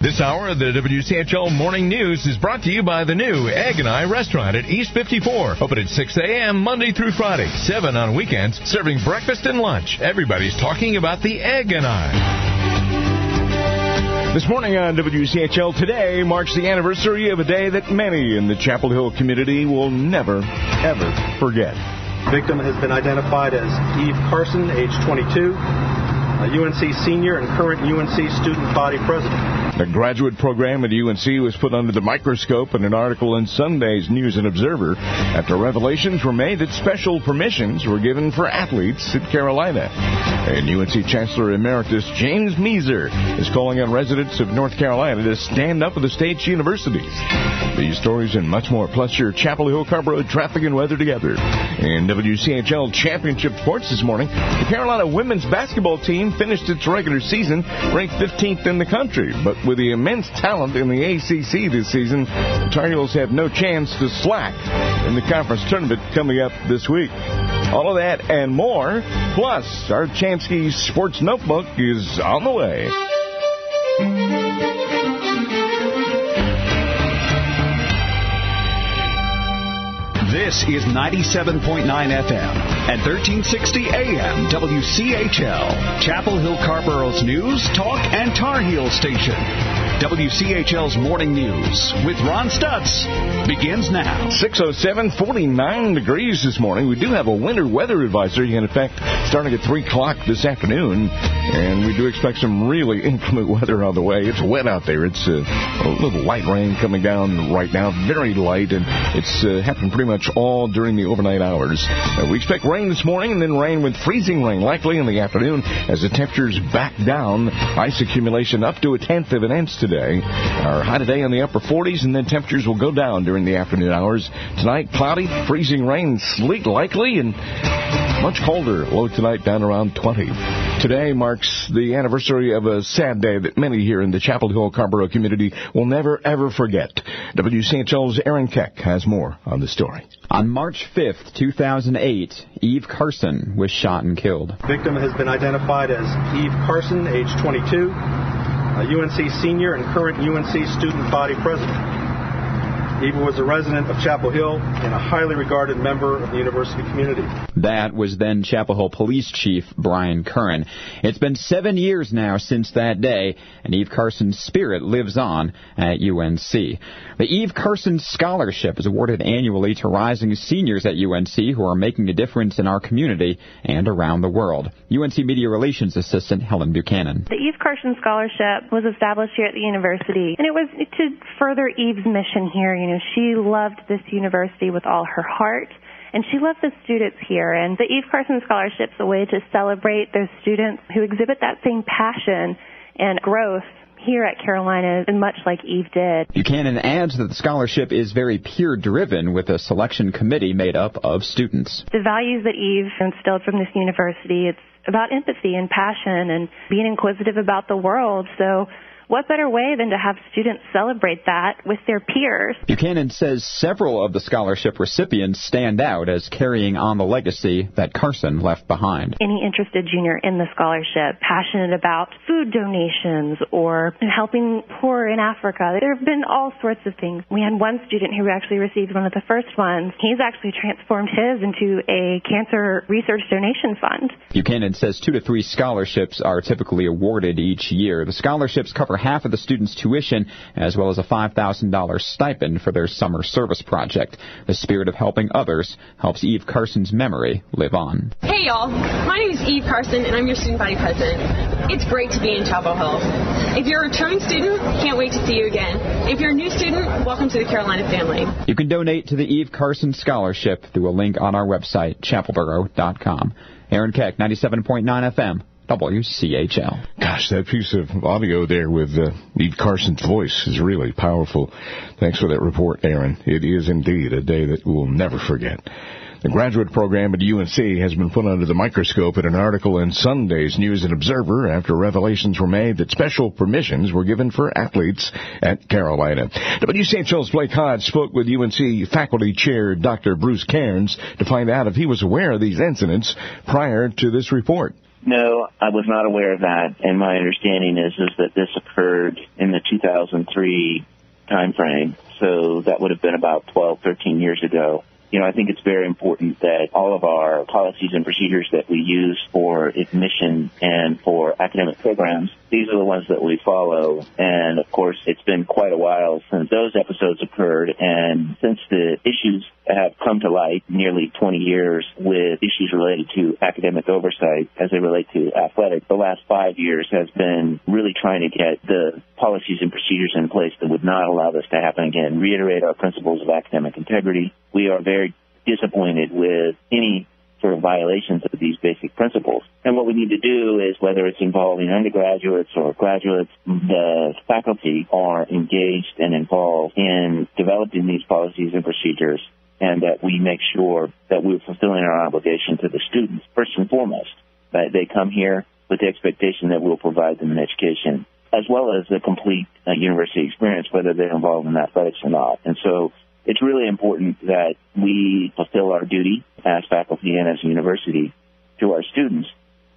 This hour of the WCHL Morning News is brought to you by the new Egg and I restaurant at East 54. Open at 6 a.m. Monday through Friday, 7 on weekends, serving breakfast and lunch. Everybody's talking about the Egg and I. This morning on WCHL, today marks the anniversary of a day that many in the Chapel Hill community will never, ever forget. The victim has been identified as Eve Carson, age 22, a UNC senior and current UNC student body president. The graduate program at UNC was put under the microscope in an article in Sunday's News and Observer after revelations were made that special permissions were given for athletes at Carolina. And UNC Chancellor Emeritus James Measer is calling on residents of North Carolina to stand up for the state's universities. These stories and much more, plus your Chapel Hill Carrboro traffic and weather together. In WCHL Championship sports this morning, the Carolina women's basketball team finished its regular season ranked 15th in the country. But with the immense talent in the ACC this season, the Tar Heels have no chance to slack in the conference tournament coming up this week. All of that and more, plus our Chansky Sports Notebook is on the way. This is 97.9 FM and 1360 AM WCHL, Chapel Hill Carrboro's news, talk, and Tar Heel station. WCHL's Morning News with Ron Stutz begins now. 6:07, 49 degrees this morning. We do have a winter weather advisory, in effect, starting at 3 o'clock this afternoon. And we do expect some really inclement weather on the way. It's wet out there. It's a little light rain coming down right now, very light, and it's happened pretty much all during the overnight hours. We expect rain this morning, and then rain with freezing rain likely in the afternoon as the temperatures back down. Ice accumulation up to 1/10 of an inch today. Our high today in the upper 40s, and then temperatures will go down during the afternoon hours. Tonight, cloudy, freezing rain, sleet likely, and much colder. Low tonight down around 20. Today marks the anniversary of a sad day that many here in the Chapel Hill Carrboro community will never, ever forget. WCHL's Aaron Keck has more on the story. On March 5th, 2008, Eve Carson was shot and killed. The victim has been identified as Eve Carson, age 22, a UNC senior and current UNC student body president. Eve was a resident of Chapel Hill and a highly regarded member of the university community. That was then Chapel Hill Police Chief Brian Curran. It's been 7 years now since that day, and Eve Carson's spirit lives on at UNC. The Eve Carson Scholarship is awarded annually to rising seniors at UNC who are making a difference in our community and around the world. UNC Media Relations Assistant Helen Buchanan. The Eve Carson Scholarship was established here at the university, and it was to further Eve's mission here. You know, she loved this university with all her heart, and she loved the students here. And the Eve Carson Scholarship is a way to celebrate those students who exhibit that same passion and growth here at Carolina, and much like Eve did. Buchanan adds that the scholarship is very peer-driven, with a selection committee made up of students. The values that Eve instilled from this university, it's about empathy and passion and being inquisitive about the world. So what better way than to have students celebrate that with their peers? Buchanan says several of the scholarship recipients stand out as carrying on the legacy that Carson left behind. Any interested junior in the scholarship, passionate about food donations or helping poor in Africa. There have been all sorts of things. We had one student who actually received one of the first ones. He's actually transformed his into a cancer research donation fund. Buchanan says 2 to 3 scholarships are typically awarded each year. The scholarships cover half of the students' tuition, as well as a $5,000 stipend for their summer service project. The spirit of helping others helps Eve Carson's memory live on. Hey y'all, my name is Eve Carson, and I'm your student body president. It's great to be in Chapel Hill. If you're a returning student, can't wait to see you again. If you're a new student, welcome to the Carolina family. You can donate to the Eve Carson Scholarship through a link on our website, chapelboro.com. Aaron Keck, 97.9 FM. WCHL. Gosh, that piece of audio there with Eve Carson's voice is really powerful. Thanks for that report, Aaron. It is indeed a day that we'll never forget. The graduate program at UNC has been put under the microscope in an article in Sunday's News and Observer after revelations were made that special permissions were given for athletes at Carolina. WCHL's Blake Hodge spoke with UNC faculty chair Dr. Bruce Cairns to find out if he was aware of these incidents prior to this report. No, I was not aware of that, and my understanding is that this occurred in the 2003 time frame, so that would have been about 12, 13 years ago. You know, I think it's very important that all of our policies and procedures that we use for admission and for academic programs, these are the ones that we follow. And, of course, it's been quite a while since those episodes occurred. And since the issues have come to light, nearly 20 years, with issues related to academic oversight as they relate to athletics, the last 5 years has been really trying to get the policies and procedures in place that would not allow this to happen again, reiterate our principles of academic integrity. We are very disappointed with any sort of violations of these basic principles. And what we need to do is, whether it's involving undergraduates or graduates, the faculty are engaged and involved in developing these policies and procedures, and that we make sure that we're fulfilling our obligation to the students, first and foremost. That they come here with the expectation that we'll provide them an education, as well as a complete university experience, whether they're involved in athletics or not. And so it's really important that we fulfill our duty as faculty and as a university to our students,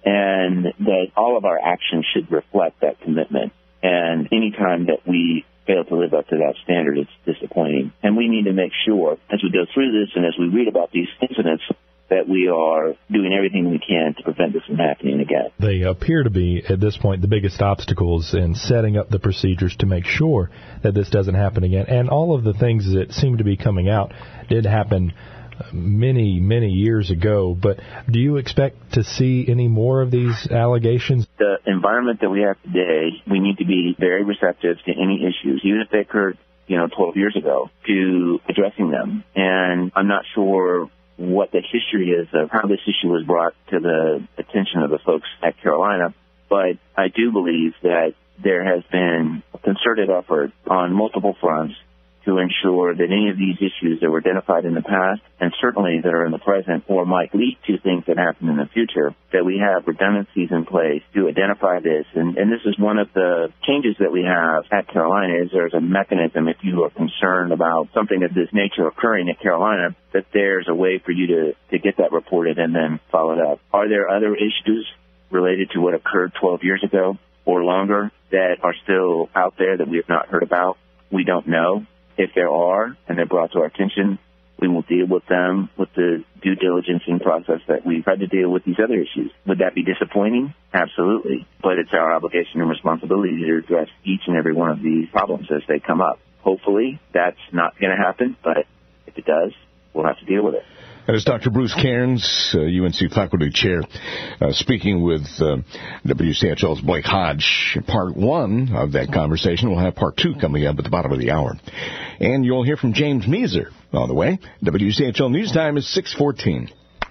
and that all of our actions should reflect that commitment. And any time that we fail to live up to that standard, it's disappointing. And we need to make sure, as we go through this and as we read about these incidents, that we are doing everything we can to prevent this from happening again. They appear to be, at this point, the biggest obstacles in setting up the procedures to make sure that this doesn't happen again. And all of the things that seem to be coming out did happen many, many years ago. But do you expect to see any more of these allegations? The environment that we have today, we need to be very receptive to any issues, even if they occurred, 12 years ago, to addressing them. And I'm not sure what the history is of how this issue was brought to the attention of the folks at Carolina, but I do believe that there has been a concerted effort on multiple fronts to ensure that any of these issues that were identified in the past, and certainly that are in the present or might lead to things that happen in the future, that we have redundancies in place to identify this. And this is one of the changes that we have at Carolina, is there's a mechanism, if you are concerned about something of this nature occurring at Carolina, that there's a way for you to get that reported and then followed up. Are there other issues related to what occurred 12 years ago or longer that are still out there that we have not heard about? We don't know. If there are, and they're brought to our attention, we will deal with them with the due diligence and process that we've had to deal with these other issues. Would that be disappointing? Absolutely. But it's our obligation and responsibility to address each and every one of these problems as they come up. Hopefully, that's not going to happen, but if it does, we'll have to deal with it. That is Dr. Bruce Cairns, UNC faculty chair, speaking with WCHL's Blake Hodge. Part one of that conversation. We'll have part two coming up at the bottom of the hour. And you'll hear from James Measer on the way. WCHL News Time is 6:14.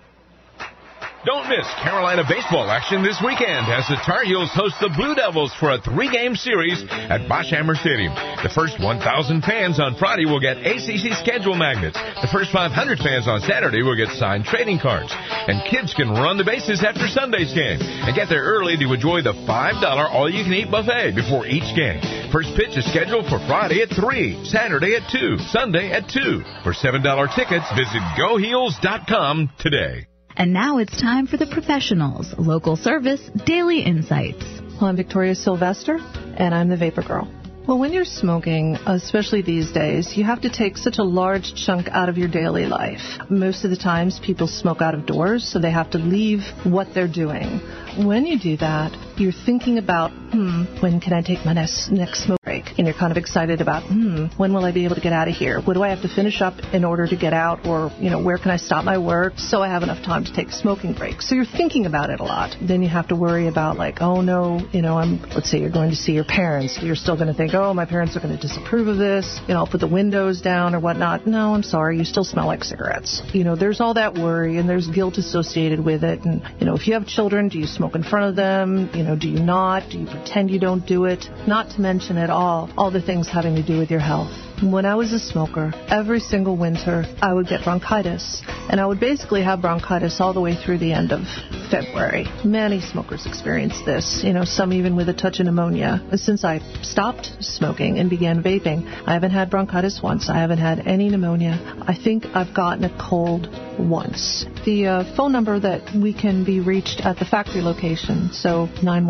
Don't miss Carolina baseball action this weekend as the Tar Heels host the Blue Devils for a 3-game series at Boschhammer Stadium. The first 1,000 fans on Friday will get ACC schedule magnets. The first 500 fans on Saturday will get signed trading cards. And kids can run the bases after Sunday's game and get there early to enjoy the $5 all-you-can-eat buffet before each game. First pitch is scheduled for Friday at 3, Saturday at 2, Sunday at 2. For $7 tickets, visit GoHeels.com today. And now it's time for the professionals. Local service, daily insights. Well, I'm Victoria Sylvester, and I'm the Vapor Girl. Well, when you're smoking, especially these days, you have to take such a large chunk out of your daily life. Most of the times, people smoke out of doors, so they have to leave what they're doing. When you do that, you're thinking about, when can I take my next smoke break? And you're kind of excited about, when will I be able to get out of here? What do I have to finish up in order to get out? Or, where can I stop my work so I have enough time to take a smoking break? So you're thinking about it a lot. Then you have to worry about oh no, let's say you're going to see your parents. You're still going to think, oh, my parents are going to disapprove of this. I'll put the windows down or whatnot. No, I'm sorry. You still smell like cigarettes. There's all that worry and there's guilt associated with it. And, if you have children, do you smoke in front of them? Do you not? Do you pretend you don't do it? Not to mention at all the things having to do with your health. When I was a smoker, every single winter I would get bronchitis, and I would basically have bronchitis all the way through the end of February. Many smokers experience this, some even with a touch of pneumonia. Since I stopped smoking and began vaping, I haven't had bronchitis once. I haven't had any pneumonia. I think I've gotten a cold once. The phone number that we can be reached at the factory location, so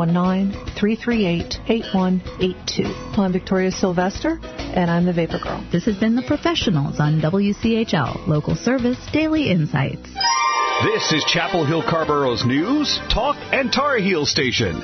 919-338-8182. I'm Victoria Sylvester, and I'm the Vapor Girl. This has been The Professionals on WCHL, local service, daily insights. This is Chapel Hill Carborough's news, talk, and Tar Heel station,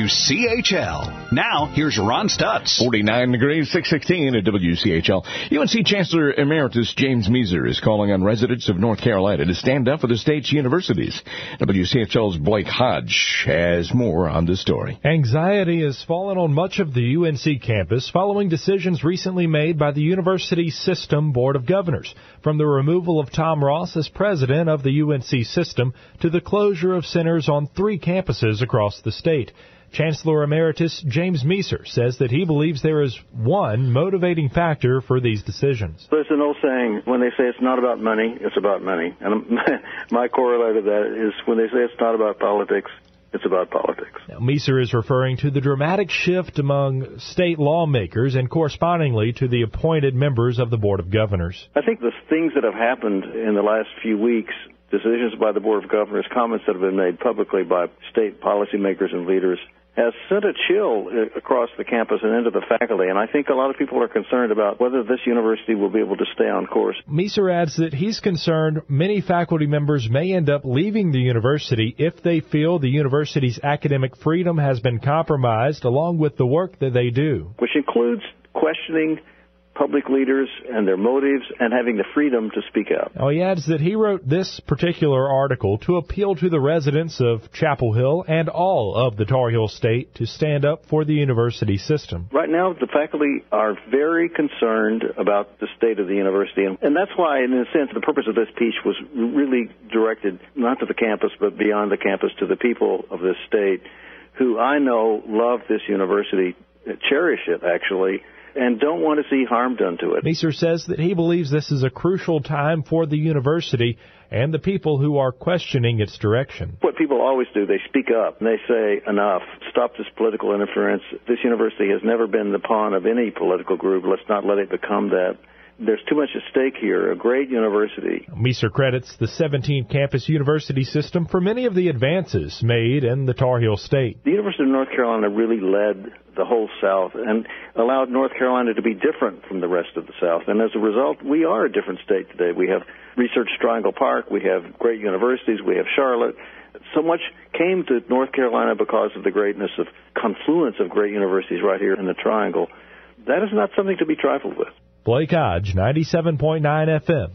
WCHL. Now, here's Ron Stutz. 49 degrees, 616 at WCHL. UNC Chancellor Emeritus James Measer is calling on residents of North Carolina to stand up for the state's universities. WCHL's Blake Hodge has more on this story. Anxiety has fallen on much of the UNC campus following decisions recently made by the University System Board of Governors, from the removal of Tom Ross as president of the UNC system to the closure of centers on 3 campuses across the state. Chancellor Emeritus James Measer says that he believes there is one motivating factor for these decisions. There's an old saying, when they say it's not about money, it's about money. And my corollary to that is when they say it's not about politics, it's about politics. Now, Measer is referring to the dramatic shift among state lawmakers and correspondingly to the appointed members of the Board of Governors. I think the things that have happened in the last few weeks, decisions by the Board of Governors, comments that have been made publicly by state policymakers and leaders, has sent a chill across the campus and into the faculty, and I think a lot of people are concerned about whether this university will be able to stay on course. Measer adds that he's concerned many faculty members may end up leaving the university if they feel the university's academic freedom has been compromised along with the work that they do. Which includes questioning public leaders and their motives and having the freedom to speak out. He adds that he wrote this particular article to appeal to the residents of Chapel Hill and all of the Tar Heel State to stand up for the university system. Right now, the faculty are very concerned about the state of the university, and that's why, in a sense, the purpose of this piece was really directed not to the campus, but beyond the campus, to the people of this state who I know love this university, cherish it, actually, and don't want to see harm done to it. Measer says that he believes this is a crucial time for the university and the people who are questioning its direction. What people always do, they speak up and they say, enough, stop this political interference. This university has never been the pawn of any political group. Let's not let it become that. There's too much at stake here, a great university. Measer credits the 17-campus university system for many of the advances made in the Tar Heel State. The University of North Carolina really led the whole South and allowed North Carolina to be different from the rest of the South. And as a result, we are a different state today. We have Research Triangle Park, we have great universities, we have Charlotte. So much came to North Carolina because of the greatness of confluence of great universities right here in the Triangle. That is not something to be trifled with. Blake Hodge, 97.9 FM,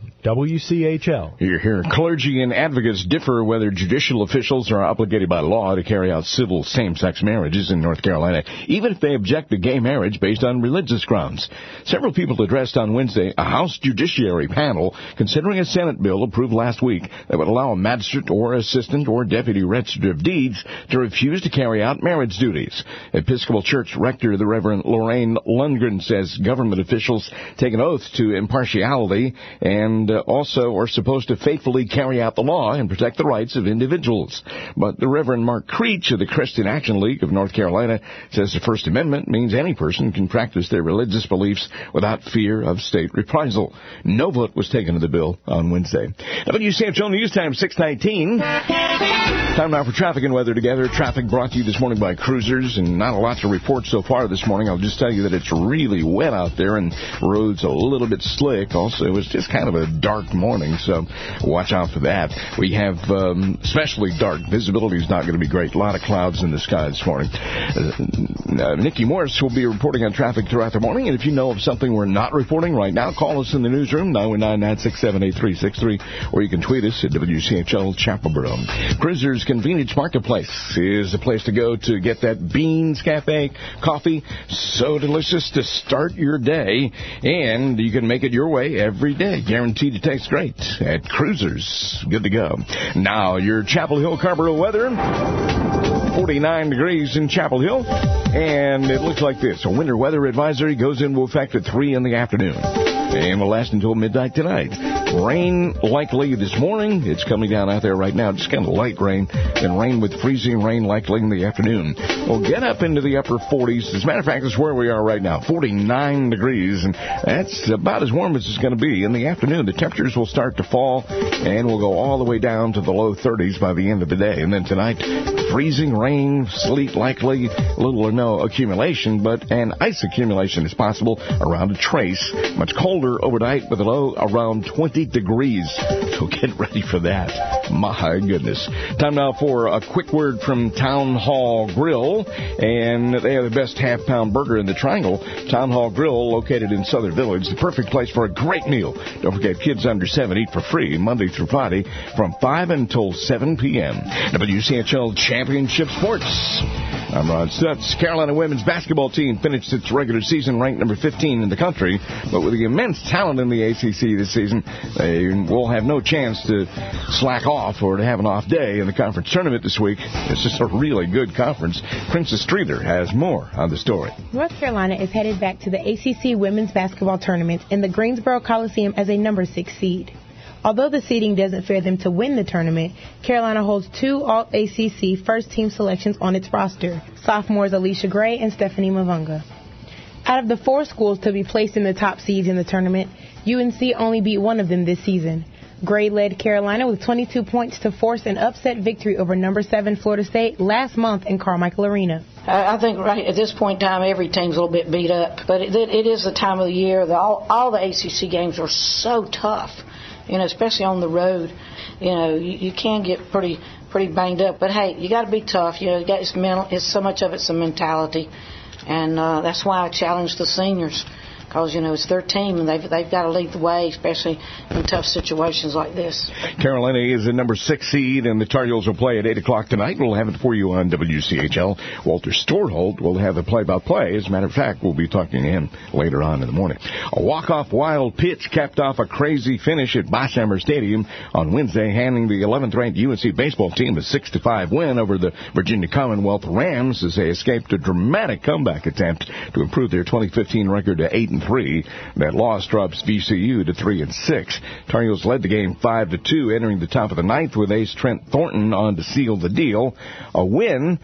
WCHL. You hear clergy and advocates differ whether judicial officials are obligated by law to carry out civil same-sex marriages in North Carolina, even if they object to gay marriage based on religious grounds. Several people addressed on Wednesday a House Judiciary panel considering a Senate bill approved last week that would allow a magistrate or assistant or deputy register of deeds to refuse to carry out marriage duties. Episcopal Church Rector, the Reverend Lorraine Lundgren, says government officials take an oath to impartiality and also are supposed to faithfully carry out the law and protect the rights of individuals. But the Reverend Mark Creech of the Christian Action League of North Carolina says the First Amendment means any person can practice their religious beliefs without fear of state reprisal. No vote was taken to the bill on Wednesday. WCHL News Time, 6:19. Time now for traffic and weather together. Traffic brought to you this morning by Cruisers, and not a lot to report so far this morning. I'll just tell you that it's really wet out there and roads a little bit slick. Also, it was just kind of a dark morning, so watch out for that. We have especially dark. Visibility is not going to be great. A lot of clouds in the sky this morning. Nikki Morris will be reporting on traffic throughout the morning, and if you know of something we're not reporting right now, call us in the newsroom, 919-967-8363, or you can tweet us at WCHL Chapelboro. Cruisers Convenience Marketplace is the place to go to get that Beans Cafe coffee, so delicious to start your day, and you can make it your way every day. Guaranteed to taste great at Cruisers. Good to go. Now, your Chapel Hill Carrboro weather. 49 degrees in Chapel Hill. And it looks like this. A winter weather advisory goes into effect at 3 in the afternoon. And will last until midnight tonight. Rain likely this morning. It's coming down out there right now. Just kind of light rain. Then rain with freezing rain likely in the afternoon. We'll get up into the upper 40s. As a matter of fact, that's where we are right now. 49 degrees. And that's about as warm as it's going to be. In the afternoon, the temperatures will start to fall. And we'll go all the way down to the low 30s by the end of the day. And then tonight, freezing rain, sleet likely, little or no accumulation. But an ice accumulation is possible around a trace. Much colder overnight with a low around 20 degrees. So get ready for that. My goodness. Time now for a quick word from Town Hall Grill. And they have the best half-pound burger in the Triangle. Town Hall Grill, located in Southern Village. The perfect place for a great meal. Don't forget, kids under 7 eat for free Monday through Friday from 5 until 7 p.m. WCHL Championship Sports. I'm Ron Stutz. Carolina women's basketball team finished its regular season ranked number 15 in the country, but with the immense talent in the ACC this season, they will have no chance to slack off or to have an off day in the conference tournament this week. It's just a really good conference. Princess Streeter has more on the story. North Carolina is headed back to the ACC women's basketball tournament in the Greensboro Coliseum as a number 6 seed. Although the seeding doesn't fare them to win the tournament, Carolina holds 2 All-ACC first-team selections on its roster, sophomores Alicia Gray and Stephanie Mavunga. Out of the 4 schools to be placed in the top seeds in the tournament, UNC only beat one of them this season. Gray led Carolina with 22 points to force an upset victory over number 7 Florida State last month in Carmichael Arena. I think right at this point in time, every team's a little bit beat up, but it is the time of the year. All the ACC games are so tough. Especially on the road, you can get pretty banged up. But hey, you got to be tough. It's mental. It's so much of it's a mentality, and that's why I challenge the seniors. Because, it's their team, and they've got to lead the way, especially in tough situations like this. Carolina is the number 6 seed, and the Tar Heels will play at 8 o'clock tonight. We'll have it for you on WCHL. Walter Storholt will have the play-by-play. As a matter of fact, we'll be talking to him later on in the morning. A walk-off wild pitch capped off a crazy finish at Boshammer Stadium on Wednesday, handing the 11th-ranked UNC baseball team a 6-5 win over the Virginia Commonwealth Rams as they escaped a dramatic comeback attempt to improve their 2015 record to 8-3. That loss drops VCU to 3-6. Tar Heels led the game 5-2, entering the top of the 9th with ace Trent Thornton on to seal the deal. A win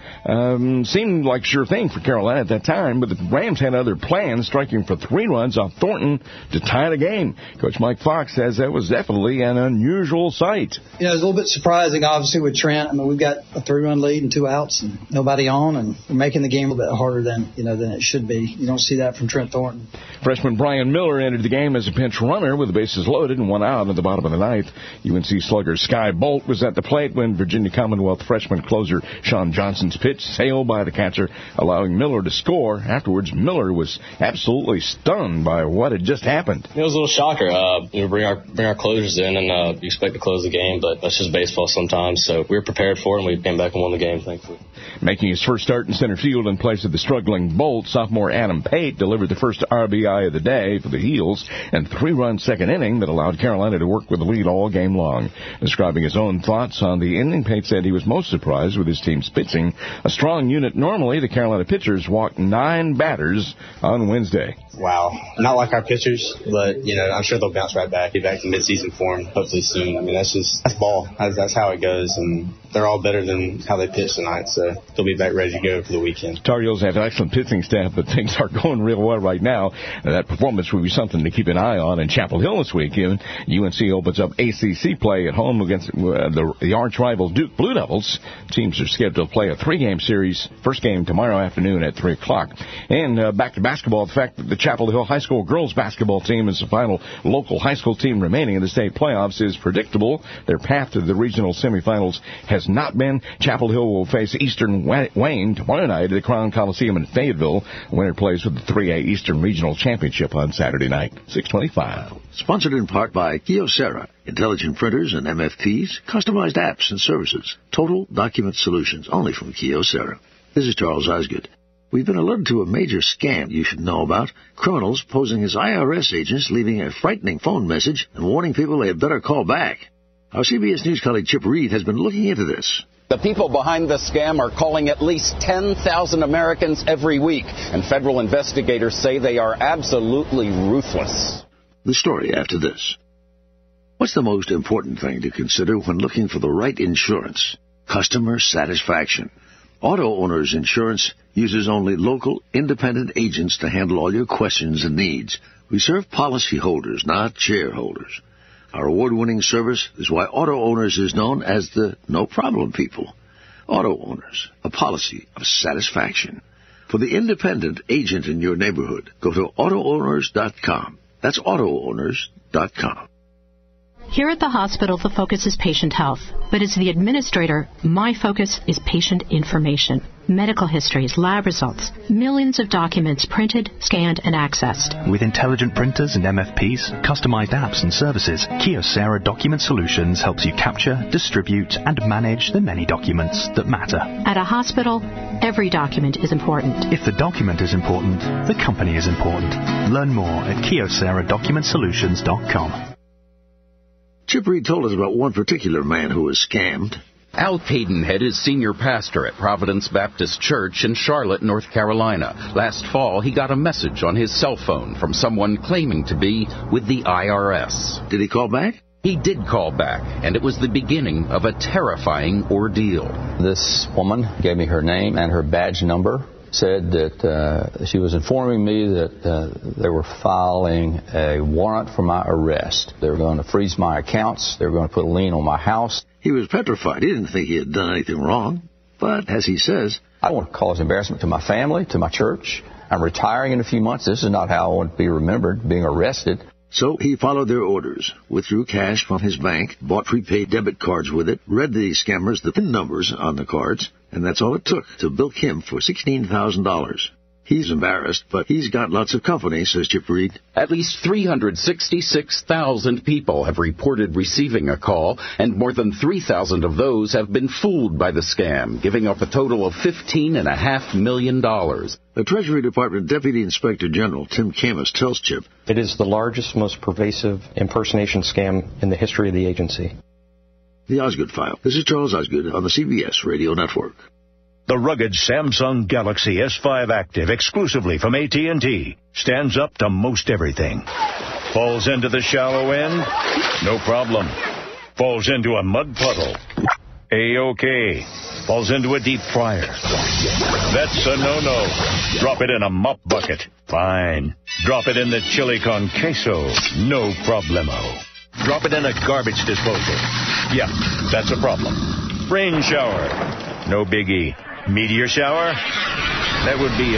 seemed like a sure thing for Carolina at that time, but the Rams had other plans, striking for 3 runs off Thornton to tie the game. Coach Mike Fox says that was definitely an unusual sight. It was a little bit surprising, obviously, with Trent. I mean, we've got a 3-run lead and 2 outs and nobody on, and we're making the game a little bit harder than it should be. You don't see that from Trent Thornton. Freshman Brian Miller entered the game as a pinch runner with the bases loaded and 1 out at the bottom of the 9th. UNC slugger Sky Bolt was at the plate when Virginia Commonwealth freshman closer Sean Johnson's pitch sailed by the catcher, allowing Miller to score. Afterwards, Miller was absolutely stunned by what had just happened. It was a little shocker. We bring our closers in, and you expect to close the game, but that's just baseball sometimes. So we were prepared for it, and we came back and won the game, thankfully. Making his first start in center field in place of the struggling Bolt, sophomore Adam Pate delivered the first RBI of the day for the Heels, and 3-run second inning that allowed Carolina to work with the lead all game long. Describing his own thoughts on the inning, Pate said he was most surprised with his team's pitching. A strong unit normally, the Carolina pitchers walked 9 batters on Wednesday. Wow. Not like our pitchers, but, I'm sure they'll bounce right back, get back to midseason form hopefully soon. I mean, that's ball. That's how it goes, and they're all better than how they pitched tonight, so they'll be back ready to go for the weekend. Tar Heels have an excellent pitching staff, but things are going real well right now. That performance will be something to keep an eye on in Chapel Hill this weekend. UNC opens up ACC play at home against the arch-rival Duke Blue Devils. Teams are scheduled to play a 3-game series. First game tomorrow afternoon at 3 o'clock. And back to basketball, the fact that the Chapel Hill High School girls basketball team is the final local high school team remaining in the state playoffs is predictable. Their path to the regional semifinals has not been. Chapel Hill will face Eastern Wayne tomorrow night at the Crown Coliseum in Fayetteville. The winner plays with the 3A Eastern Regional Championship on Saturday night, 6:25. Sponsored in part by Kyocera, intelligent printers and MFPs, customized apps and services, total document solutions only from Kyocera. This is Charles Osgood. We've been alerted to a major scam you should know about. Criminals posing as IRS agents, leaving a frightening phone message and warning people they had better call back. Our CBS News colleague Chip Reed has been looking into this. The people behind the scam are calling at least 10,000 Americans every week, and federal investigators say they are absolutely ruthless. The story after this. What's the most important thing to consider when looking for the right insurance? Customer satisfaction. Auto Owners Insurance uses only local, independent agents to handle all your questions and needs. We serve policyholders, not shareholders. Our award-winning service is why Auto Owners is known as the no-problem people. Auto Owners, a policy of satisfaction. For the independent agent in your neighborhood, go to AutoOwners.com. That's AutoOwners.com. Here at the hospital, the focus is patient health. But as the administrator, my focus is patient information. Medical histories, lab results, millions of documents printed, scanned, and accessed. With intelligent printers and MFPs, customized apps and services, Kyocera Document Solutions helps you capture, distribute, and manage the many documents that matter. At a hospital, every document is important. If the document is important, the company is important. Learn more at KyoceraDocumentSolutions.com. Chip Reed told us about one particular man who was scammed. Al Cadenhead is senior pastor at Providence Baptist Church in Charlotte, North Carolina. Last fall, he got a message on his cell phone from someone claiming to be with the IRS. Did he call back? He did call back, and it was the beginning of a terrifying ordeal. This woman gave me her name and her badge number. Said that she was informing me that they were filing a warrant for my arrest. They were going to freeze my accounts. They were going to put a lien on my house. He was petrified. He didn't think he had done anything wrong. But, as he says, I don't want to cause embarrassment to my family, to my church. I'm retiring in a few months. This is not how I want to be remembered, being arrested. So he followed their orders, withdrew cash from his bank, bought prepaid debit cards with it, read the scammers the PIN numbers on the cards, and that's all it took to bilk him for $16,000. He's embarrassed, but he's got lots of company, says Chip Reed. At least 366,000 people have reported receiving a call, and more than 3,000 of those have been fooled by the scam, giving up a total of $15.5 million. The Treasury Department Deputy Inspector General Tim Camus tells Chip, it is the largest, most pervasive impersonation scam in the history of the agency. The Osgood File. This is Charles Osgood on the CBS Radio Network. The rugged Samsung Galaxy S5 Active, exclusively from AT&T, stands up to most everything. Falls into the shallow end? No problem. Falls into a mud puddle? A-OK. Falls into a deep fryer? That's a no-no. Drop it in a mop bucket? Fine. Drop it in the chili con queso? No problemo. Drop it in a garbage disposal? Yeah, that's a problem. Rain shower? No biggie. Meteor shower? That would be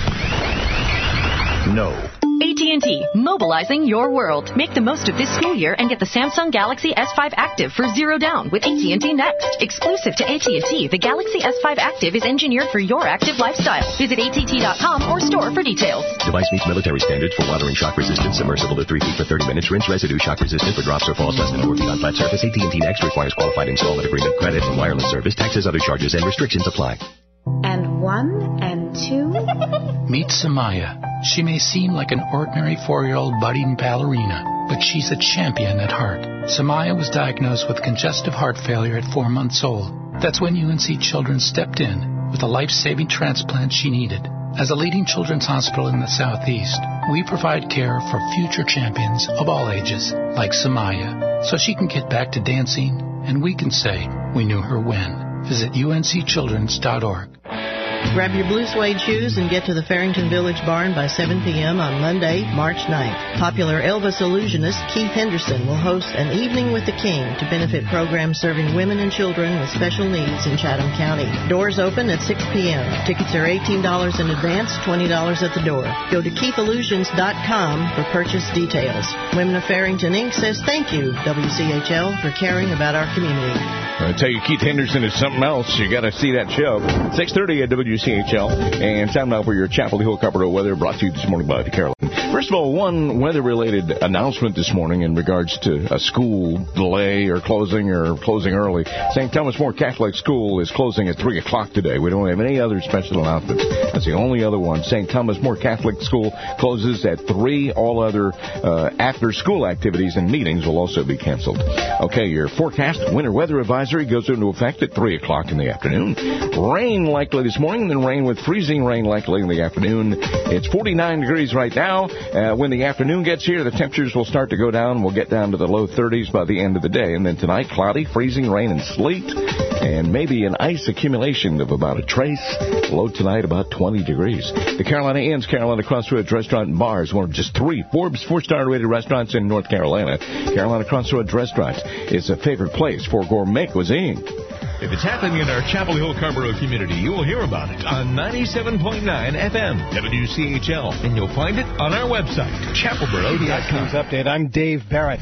no. AT&T, mobilizing your world. Make the most of this school year and get the Samsung Galaxy S5 Active for $0 down with AT&T Next. Exclusive to AT&T, the Galaxy S5 Active is engineered for your active lifestyle. Visit att.com or store for details. Device meets military standards for watering shock resistance, submersible to 3 feet for 30 minutes, rinse residue, shock resistant for drops or falls less than 4 feet on flat surface. AT&T Next requires qualified installment agreement, credit, and wireless service. Taxes, other charges, and restrictions apply. And 1 and 2. Meet Samaya. She may seem like an ordinary 4-year-old budding ballerina, but she's a champion at heart. Samaya was diagnosed with congestive heart failure at 4 months old. That's when UNC Children stepped in with a life-saving transplant she needed. As a leading children's hospital in the Southeast, we provide care for future champions of all ages, like Samaya, so she can get back to dancing, and we can say we knew her when. Visit uncchildrens.org. Grab your blue suede shoes and get to the Farrington Village Barn by 7 p.m. on Monday, March 9th. Popular Elvis illusionist Keith Henderson will host an Evening with the King to benefit programs serving women and children with special needs in Chatham County. Doors open at 6 p.m. Tickets are $18 in advance, $20 at the door. Go to keithillusions.com for purchase details. Women of Farrington Inc. says thank you, WCHL, for caring about our community. I tell you, Keith Henderson is something else. You got to see that show. 6:30 at WCHL. And time now for your Chapel Hill Carpenter weather, brought to you this morning by the Carolina First of all, one weather-related announcement this morning in regards to a school delay or closing early. St. Thomas More Catholic School is closing at 3 o'clock today. We don't have any other special announcements. That's the only other one. St. Thomas More Catholic School closes at 3. All other after-school activities and meetings will also be canceled. Okay, your forecast winter weather advisory goes into effect at 3 o'clock in the afternoon. Rain likely this morning, then rain with freezing rain likely in the afternoon. It's 49 degrees right now. When the afternoon gets here, the temperatures will start to go down. We'll get down to the low 30s by the end of the day. And then tonight, cloudy, freezing rain and sleet, and maybe an ice accumulation of about a trace. Low tonight, about 20 degrees. The Carolina Inn's Carolina Crossroads Restaurant and Bar is one of just 3 Forbes 4-star rated restaurants in North Carolina. Carolina Crossroads Restaurant is a favorite place for gourmet cuisine. If it's happening in our Chapel Hill Carrboro community, you will hear about it on 97.9 FM WCHL, and you'll find it on our website, chapelboro.com. News update. I'm Dave Barrett.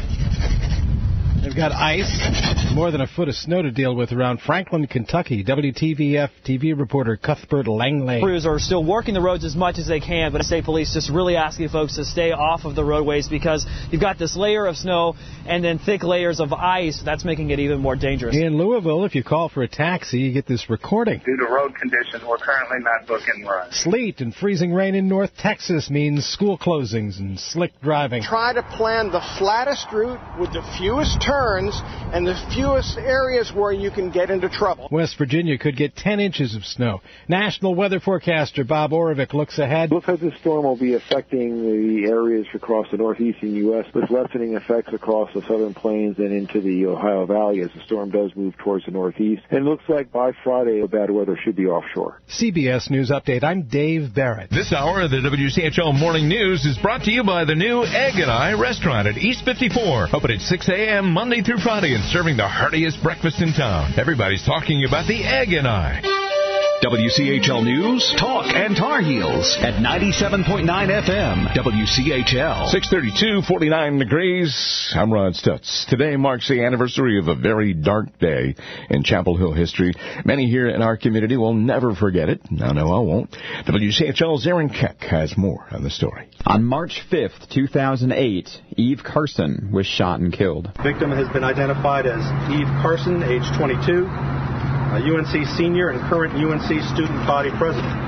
They've got ice, more than a foot of snow to deal with around Franklin, Kentucky. WTVF TV reporter Cuthbert Langley. Crews are still working the roads as much as they can, but state police just really asking folks to stay off of the roadways because you've got this layer of snow and then thick layers of ice. That's making it even more dangerous. In Louisville, if you call for a taxi, you get this recording. Due to road conditions, we're currently not booking runs. Sleet and freezing rain in North Texas means school closings and slick driving. Try to plan the flattest route with the fewest turns and the fewest areas where you can get into trouble. West Virginia could get 10 inches of snow. National weather forecaster Bob Oravec looks ahead. Looks like the storm will be affecting the areas across the northeastern U.S. with lessening effects across the southern plains and into the Ohio Valley as the storm does move towards the northeast. And it looks like by Friday, the bad weather should be offshore. CBS News Update. I'm Dave Barrett. This hour of the WCHL Morning News is brought to you by the new Egg and I restaurant at East 54. Open at 6 a.m. Monday through Friday and serving the heartiest breakfast in town. Everybody's talking about the Egg and I. WCHL News, Talk, and Tar Heels at 97.9 FM, WCHL. 6:32, 49 degrees. I'm Ron Stutz. Today marks the anniversary of a very dark day in Chapel Hill history. Many here in our community will never forget it. No, I won't. WCHL's Aaron Keck has more on the story. On March 5th, 2008, Eve Carson was shot and killed. The victim has been identified as Eve Carson, age 22. A UNC senior and current UNC student body president.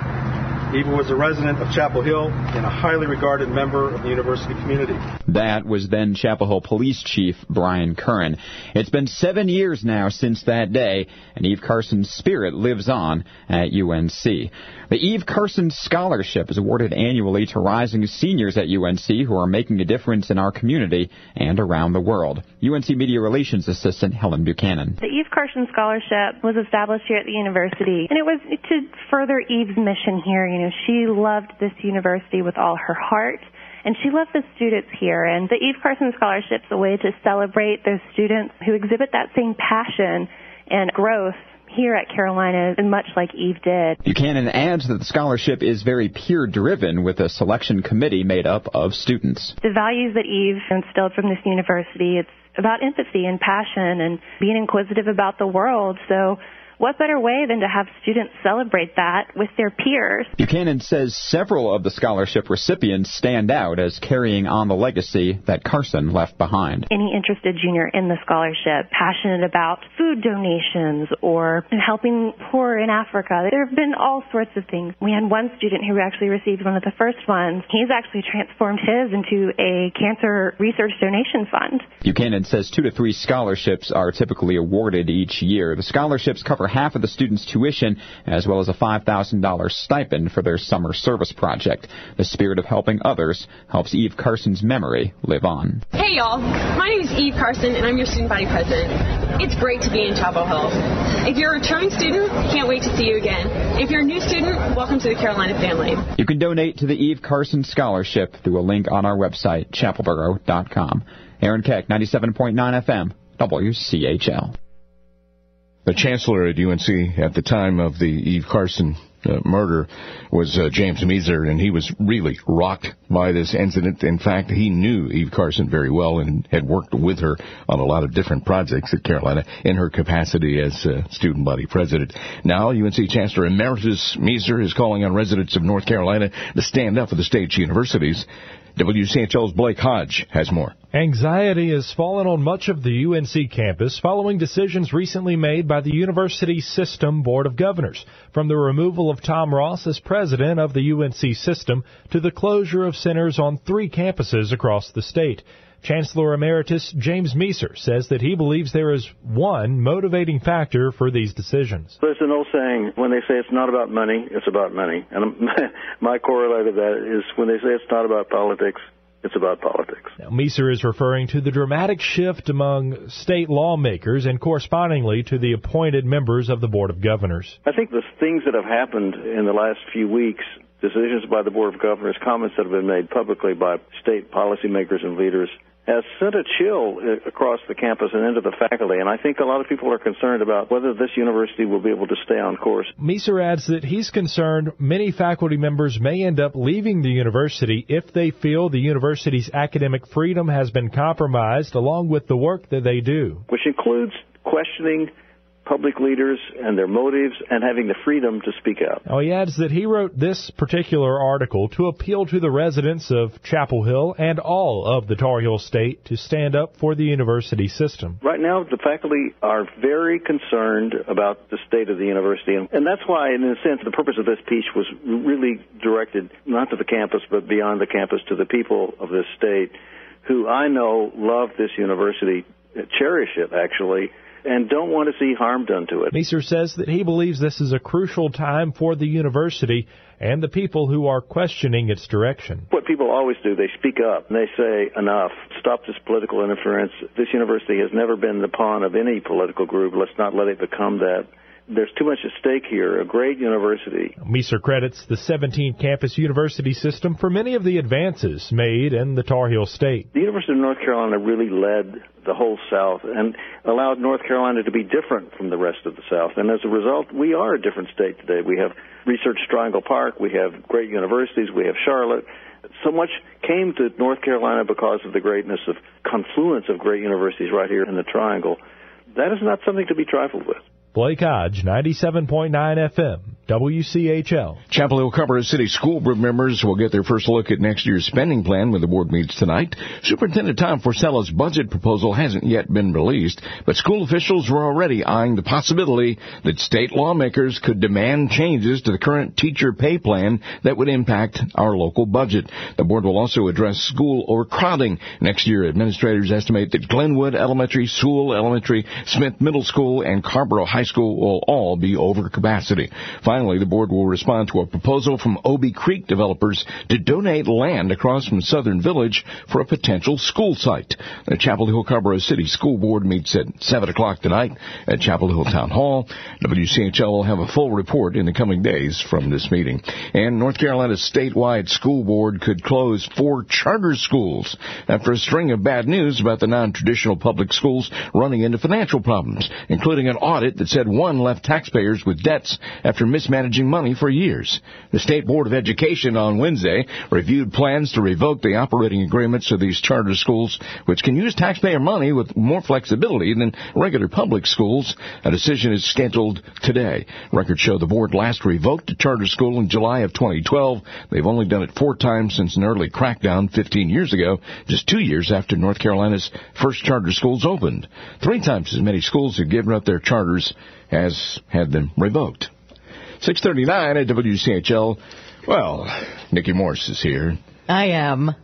Eva was a resident of Chapel Hill and a highly regarded member of the university community. That was then Chapel Hill Police Chief Brian Curran. It's been 7 years now since that day, and Eve Carson's spirit lives on at UNC. The Eve Carson Scholarship is awarded annually to rising seniors at UNC who are making a difference in our community and around the world. UNC Media Relations Assistant Helen Buchanan. The Eve Carson Scholarship was established here at the university, and it was to further Eve's mission here. You know, she loved this university with all her heart, and she loved the students here. And the Eve Carson Scholarship is a way to celebrate those students who exhibit that same passion and growth here at Carolina, and much like Eve did. Buchanan adds that the scholarship is very peer-driven with a selection committee made up of students. The values that Eve instilled from this university, it's about empathy and passion and being inquisitive about the world. So what better way than to have students celebrate that with their peers? Buchanan says several of the scholarship recipients stand out as carrying on the legacy that Carson left behind. Any interested junior in the scholarship, passionate about food donations or helping poor in Africa. There have been all sorts of things. We had one student who actually received one of the first ones. He's actually transformed his into a cancer research donation fund. Buchanan says 2 to 3 scholarships are typically awarded each year. The scholarships cover half of the students' tuition, as well as a $5,000 stipend for their summer service project. The spirit of helping others helps Eve Carson's memory live on. Hey, y'all. My name is Eve Carson, and I'm your student body president. It's great to be in Chapel Hill. If you're a returning student, can't wait to see you again. If you're a new student, welcome to the Carolina family. You can donate to the Eve Carson Scholarship through a link on our website, chapelboro.com. Aaron Keck, 97.9 FM, WCHL. The chancellor at UNC at the time of the Eve Carson murder was James Measer, and he was really rocked by this incident. In fact, he knew Eve Carson very well and had worked with her on a lot of different projects at Carolina in her capacity as student body president. Now, UNC Chancellor Emeritus Measer is calling on residents of North Carolina to stand up for the state's universities. WCHL's Blake Hodge has more. Anxiety has fallen on much of the UNC campus following decisions recently made by the University System Board of Governors, from the removal of Tom Ross as president of the UNC system to the closure of centers on 3 campuses across the state. Chancellor Emeritus James Measer says that he believes there is one motivating factor for these decisions. There's an old saying, when they say it's not about money, it's about money. And my corollary to that is when they say it's not about politics, it's about politics. Now, Measer is referring to the dramatic shift among state lawmakers and correspondingly to the appointed members of the Board of Governors. I think the things that have happened in the last few weeks, decisions by the Board of Governors, comments that have been made publicly by state policymakers and leaders, has sent a chill across the campus and into the faculty, and I think a lot of people are concerned about whether this university will be able to stay on course. Measer adds that he's concerned many faculty members may end up leaving the university if they feel the university's academic freedom has been compromised along with the work that they do. Which includes questioning public leaders and their motives and having the freedom to speak out. Now, he adds that he wrote this particular article to appeal to the residents of Chapel Hill and all of the Tar Heel State to stand up for the university system. Right now, the faculty are very concerned about the state of the university, and that's why, in a sense, the purpose of this piece was really directed not to the campus, but beyond the campus to the people of this state who I know love this university, cherish it, actually, and don't want to see harm done to it. Measer says that he believes this is a crucial time for the university and the people who are questioning its direction. What people always do, they speak up and they say, enough, stop this political interference. This university has never been the pawn of any political group. Let's not let it become that. There's too much at stake here. A great university. Measer credits the 17-campus university system for many of the advances made in the Tar Heel State. The University of North Carolina really led the whole South and allowed North Carolina to be different from the rest of the South. And as a result, we are a different state today. We have Research Triangle Park. We have great universities. We have Charlotte. So much came to North Carolina because of the greatness of confluence of great universities right here in the Triangle. That is not something to be trifled with. Blake Hodge, 97.9 FM, WCHL. Chapel Hill Carrboro City School Board members will get their first look at next year's spending plan when the board meets tonight. Superintendent Tom Forcella's budget proposal hasn't yet been released, but school officials were already eyeing the possibility that state lawmakers could demand changes to the current teacher pay plan that would impact our local budget. The board will also address school overcrowding. Next year, administrators estimate that Glenwood Elementary, Sewell Elementary, Smith Middle School, and Carrboro High School will all be over capacity. Finally, the board will respond to a proposal from Obie Creek developers to donate land across from Southern Village for a potential school site. The Chapel Hill Carrboro City School Board meets at 7 o'clock tonight at Chapel Hill Town Hall. WCHL will have a full report in the coming days from this meeting. And North Carolina's statewide school board could close 4 charter schools after a string of bad news about the non-traditional public schools running into financial problems, including an audit that said one left taxpayers with debts after mismanaging money for years. The State Board of Education on Wednesday reviewed plans to revoke the operating agreements of these charter schools, which can use taxpayer money with more flexibility than regular public schools. A decision is scheduled today. Records show the board last revoked a charter school in July of 2012. They've only done it 4 times since an early crackdown 15 years ago, just 2 years after North Carolina's first charter schools opened. 3 times as many schools have given up their charters as had them revoked. 6:39 at WCHL. Well, Nikki Morse is here. I am.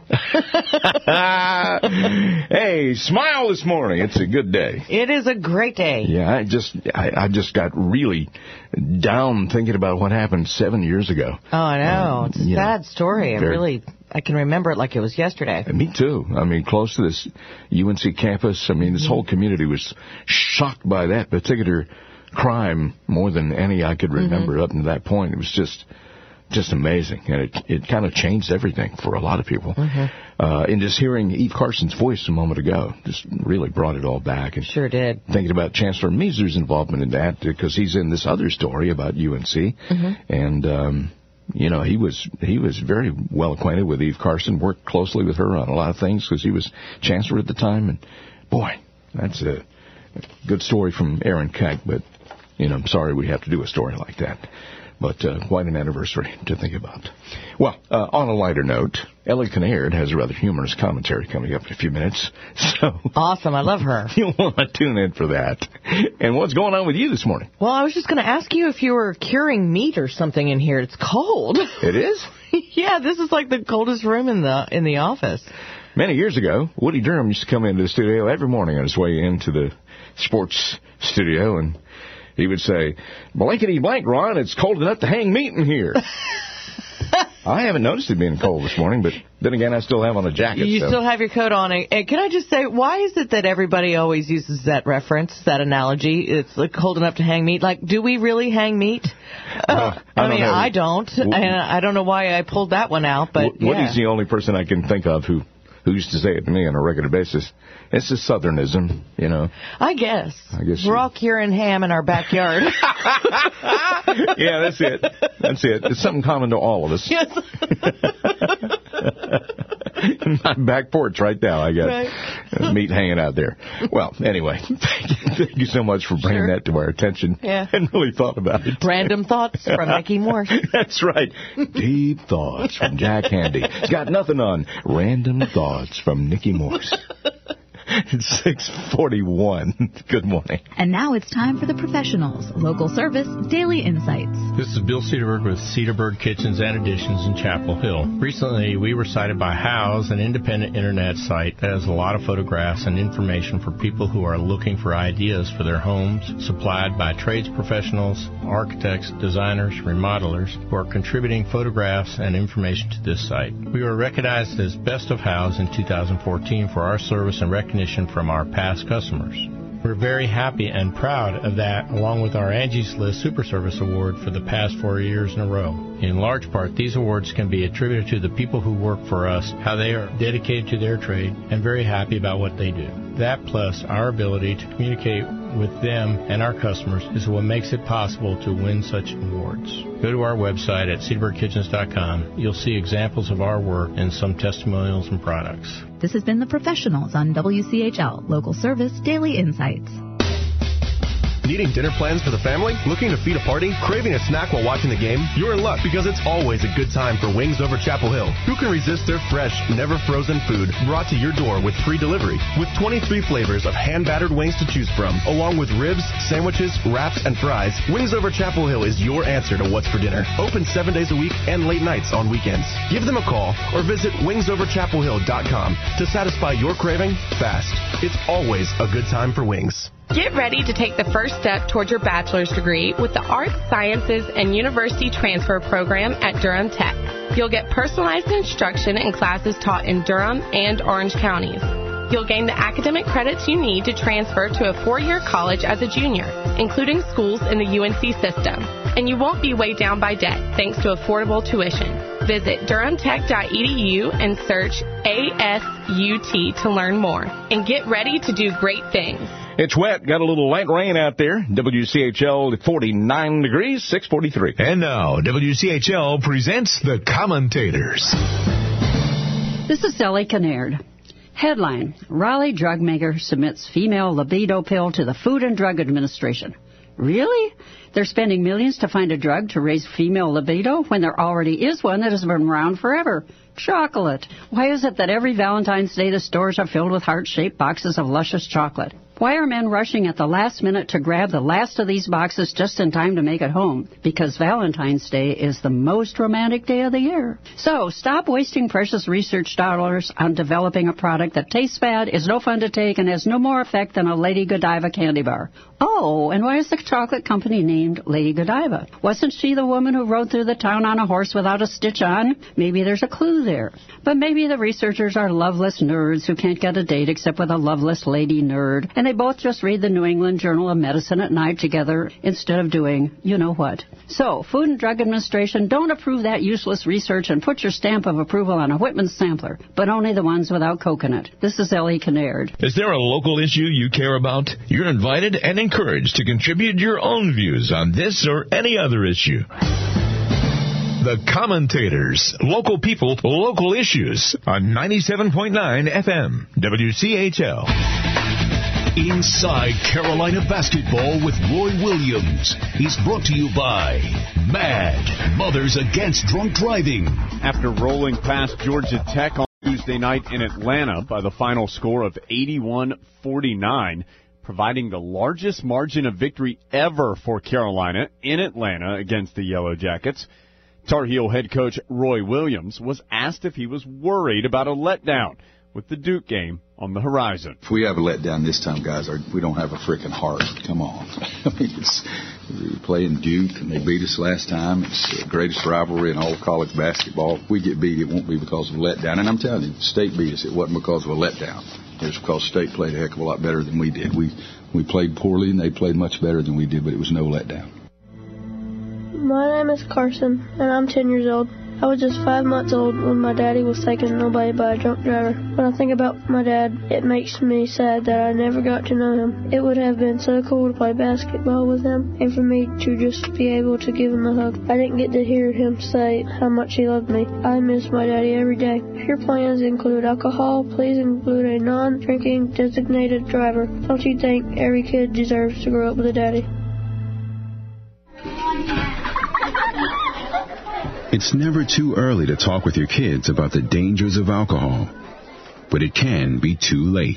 Hey, smile this morning. It's a good day. It is a great day. Yeah, I just got really down thinking about what happened 7 years ago. Oh, I know. It's a sad story. I can remember it like it was yesterday. Me too. I mean, close to this UNC campus. I mean, this whole community was shocked by that particular crime more than any I could remember up to that point. It was just just amazing. And it kind of changed everything for a lot of people. And just hearing Eve Carson's voice a moment ago just really brought it all back. And sure did. Thinking about Chancellor Measer's involvement in that, because he's in this other story about UNC. And, you know, he was very well acquainted with Eve Carson, worked closely with her on a lot of things because he was chancellor at the time. And, boy, that's a good story from Aaron Keck, but, you know, I'm sorry we have to do a story like that. But quite an anniversary to think about. Well, on a lighter note, Ellie Kinnaird has a rather humorous commentary coming up in a few minutes. So awesome. I love her. You'll want to tune in for that. And what's going on with you this morning? Well, I was just going to ask you if you were curing meat or something in here. It's cold. It is? Yeah, this is like the coldest room in the office. Many years ago, Woody Durham used to come into the studio every morning on his way into the sports studio, and he would say, blankety blank, Ron, it's cold enough to hang meat in here. I haven't noticed it being cold this morning, but then again, I still have on a jacket. You still have your coat on. And can I just say, why is it that everybody always uses that reference, that analogy? It's like cold enough to hang meat. Like, do we really hang meat? I don't. And I don't know why I pulled that one out, but Woody's the only person I can think of who used to say it to me on a regular basis. It's a southernism, you know. I guess. We're all curing ham in our backyard. Yeah, that's it. It's something common to all of us. Yes. My back porch right now, I got meat hanging out there. Well, anyway, thank you so much for bringing that to our attention. Yeah. And really thought about it. Random thoughts from Mickey Morse. That's right. Deep thoughts from Jack Handy. It's got nothing on Random Thoughts from Nicky Morse. It's 6:41. Good morning. And now it's time for the professionals. Local service, daily insights. This is Bill Cedarberg with Cedarberg Kitchens and Additions in Chapel Hill. Recently, we were cited by House, an independent internet site that has a lot of photographs and information for people who are looking for ideas for their homes, supplied by trades professionals, architects, designers, remodelers, who are contributing photographs and information to this site. We were recognized as Best of House in 2014 for our service and recognition from our past customers. We're very happy and proud of that, along with our Angie's List Super Service Award for the past 4 years in a row. In large part, these awards can be attributed to the people who work for us, how they are dedicated to their trade, and very happy about what they do. That, plus our ability to communicate with them and our customers, is what makes it possible to win such awards. Go to our website at cedarburgkitchens.com. You'll see examples of our work and some testimonials and products. This has been The Professionals on WCHL, local service, daily insights. Needing dinner plans for the family? Looking to feed a party? Craving a snack while watching the game? You're in luck, because it's always a good time for Wings Over Chapel Hill. Who can resist their fresh, never frozen food brought to your door with free delivery? With 23 flavors of hand-battered wings to choose from, along with ribs, sandwiches, wraps, and fries, Wings Over Chapel Hill is your answer to what's for dinner. Open 7 days a week and late nights on weekends. Give them a call or visit wingsoverchapelhill.com to satisfy your craving fast. It's always a good time for wings. Get ready to take the first step towards your bachelor's degree with the Arts, Sciences, and University Transfer Program at Durham Tech. You'll get personalized instruction in classes taught in Durham and Orange counties. You'll gain the academic credits you need to transfer to a 4-year college as a junior, including schools in the UNC system. And you won't be weighed down by debt thanks to affordable tuition. Visit durhamtech.edu and search ASUT to learn more. And get ready to do great things. It's wet. Got a little light rain out there. WCHL 49 degrees, 6:43. And now, WCHL presents the commentators. This is Ellie Kinnaird. Headline: Raleigh drug maker submits female libido pill to the Food and Drug Administration. Really? They're spending millions to find a drug to raise female libido when there already is one that has been around forever. Chocolate. Why is it that every Valentine's Day the stores are filled with heart-shaped boxes of luscious chocolate? Why are men rushing at the last minute to grab the last of these boxes just in time to make it home? Because Valentine's Day is the most romantic day of the year. So stop wasting precious research dollars on developing a product that tastes bad, is no fun to take, and has no more effect than a Lady Godiva candy bar. Oh, and why is the chocolate company named Lady Godiva? Wasn't she the woman who rode through the town on a horse without a stitch on? Maybe there's a clue there. But maybe the researchers are loveless nerds who can't get a date except with a loveless lady nerd, and And they both just read the New England Journal of Medicine at night together instead of doing you-know-what. So, Food and Drug Administration, don't approve that useless research and put your stamp of approval on a Whitman sampler, but only the ones without coconut. This is Ellie Kinnaird. Is there a local issue you care about? You're invited and encouraged to contribute your own views on this or any other issue. The Commentators. Local people, local issues. On 97.9 FM. WCHL. Inside Carolina Basketball with Roy Williams. He's brought to you by MAD, Mothers Against Drunk Driving. After rolling past Georgia Tech on Tuesday night in Atlanta by the final score of 81-49, providing the largest margin of victory ever for Carolina in Atlanta against the Yellow Jackets, Tar Heel head coach Roy Williams was asked if he was worried about a letdown with the Duke game on the horizon. If we have a letdown this time, guys, we don't have a freaking heart. Come on. I mean, we're playing Duke, and they beat us last time. It's the greatest rivalry in all college basketball. If we get beat, it won't be because of a letdown. And I'm telling you, State beat us. It wasn't because of a letdown. It was because State played a heck of a lot better than we did. We played poorly, and they played much better than we did, but it was no letdown. My name is Carson, and I'm 10 years old. I was just 5 months old when my daddy was taken away by a drunk driver. When I think about my dad, it makes me sad that I never got to know him. It would have been so cool to play basketball with him and for me to just be able to give him a hug. I didn't get to hear him say how much he loved me. I miss my daddy every day. If your plans include alcohol, please include a non-drinking designated driver. Don't you think every kid deserves to grow up with a daddy? It's never too early to talk with your kids about the dangers of alcohol, but it can be too late.